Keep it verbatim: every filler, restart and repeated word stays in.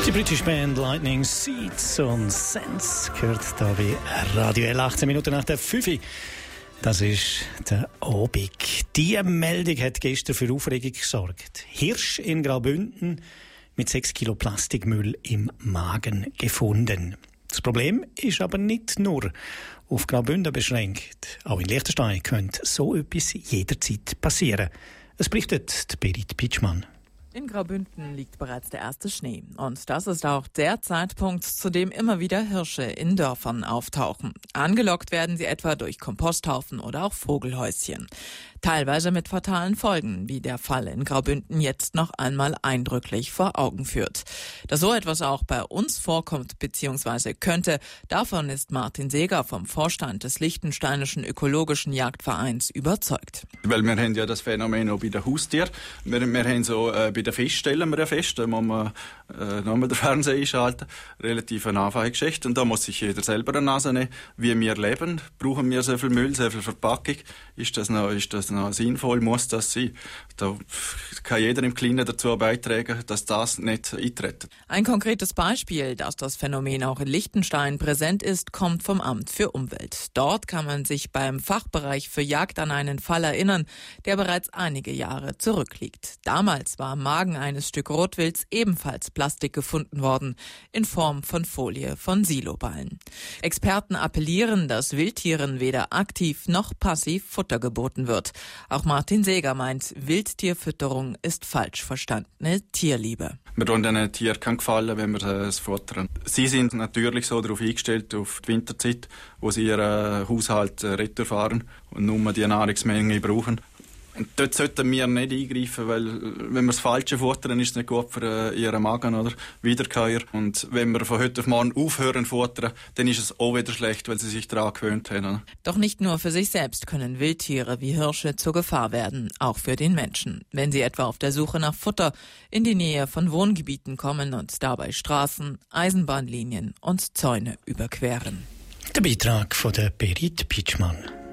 Die britische Band Lightning Seeds und Sense gehört da bei Radio L achtzehn Minuten nach der fünf. Das ist der Abend. Diese Meldung hat gestern für Aufregung gesorgt. Hirsch in Graubünden mit sechs Kilo Plastikmüll im Magen gefunden. Das Problem ist aber nicht nur auf Graubünden beschränkt. Auch in Liechtenstein könnte so etwas jederzeit passieren. Es berichtet Berit Pitschmann. In Graubünden liegt bereits der erste Schnee. Und das ist auch der Zeitpunkt, zu dem immer wieder Hirsche in Dörfern auftauchen. Angelockt werden sie etwa durch Komposthaufen oder auch Vogelhäuschen. Teilweise mit fatalen Folgen, wie der Fall in Graubünden jetzt noch einmal eindrücklich vor Augen führt. Dass so etwas auch bei uns vorkommt bzw. könnte, davon ist Martin Seeger vom Vorstand des Liechtensteinischen Ökologischen Jagdvereins überzeugt. Weil wir haben ja das Phänomen auch bei den Haustieren. Wir, wir haben so, äh, bei den Fisch stellen wir ja fest, da muss man äh, nochmal den Fernseher einschalten, relativ eine einfache Geschichte. Und da muss sich jeder selber eine Nase nehmen, wie wir leben. Brauchen wir so viel Müll, so viel Verpackung? Ist das noch, ist das noch sinnvoll? Muss das sein? Da kann jeder im Kleinen dazu beitragen, dass das nicht eintritt. Ein konkretes Beispiel, dass das Phänomen auch in Liechtenstein präsent ist, kommt vom Amt für Umwelt. Dort kann man sich beim Fachbereich für Jagd an einen Fall erinnern, der bereits einige Jahre zurückliegt. Damals war im Magen eines Stück Rotwilds ebenfalls Plastik gefunden worden, in Form von Folie von Siloballen. Experten appellieren, dass Wildtieren weder aktiv noch passiv Futter geboten wird. Auch Martin Seeger meint, Wildtierfütterung ist falsch verstandene Tierliebe. Wir tun den Tieren keinen Gefallen, wenn wir es futtern. Sie sind natürlich so darauf eingestellt, auf die Winterzeit, wo sie ihren Haushalt retour fahren und nur die Nahrungsmenge brauchen. Und dort sollten wir nicht eingreifen, weil wenn wir das Falsche futtern, ist es nicht gut für ihren Magen oder Wiederkäuer. Und wenn wir von heute auf morgen aufhören zu futtern, dann ist es auch wieder schlecht, weil sie sich daran gewöhnt haben. Doch nicht nur für sich selbst können Wildtiere wie Hirsche zur Gefahr werden, auch für den Menschen. Wenn sie etwa auf der Suche nach Futter in die Nähe von Wohngebieten kommen und dabei Straßen, Eisenbahnlinien und Zäune überqueren. Der Beitrag von der Berit Pitschmann.